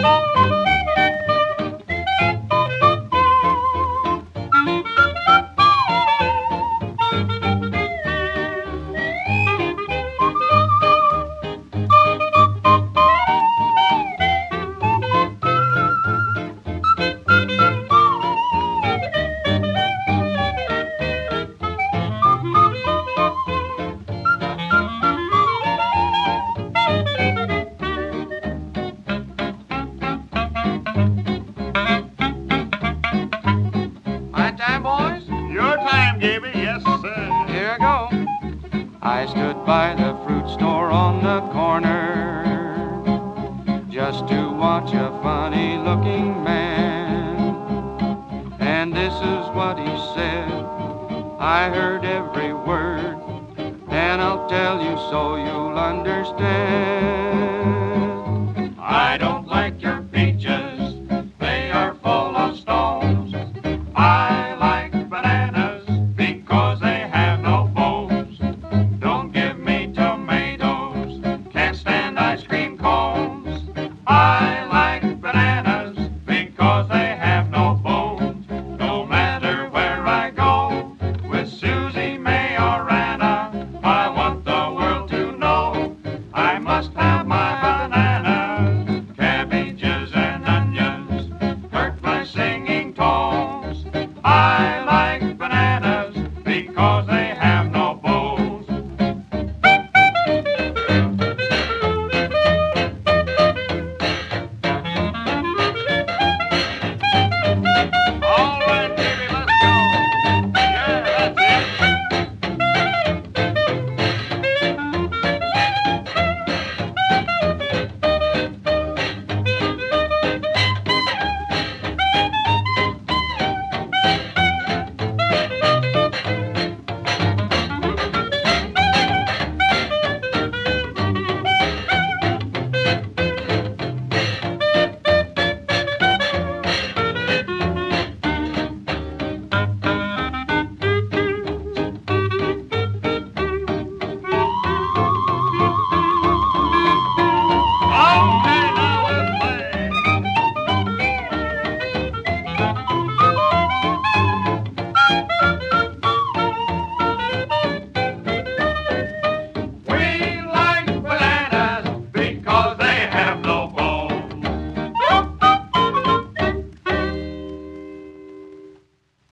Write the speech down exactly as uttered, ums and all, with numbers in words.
Here I go. I stood by the fruit store on the corner just to watch a funny-looking man. And this is what he said. I heard every word, and I'll tell you so you'll understand.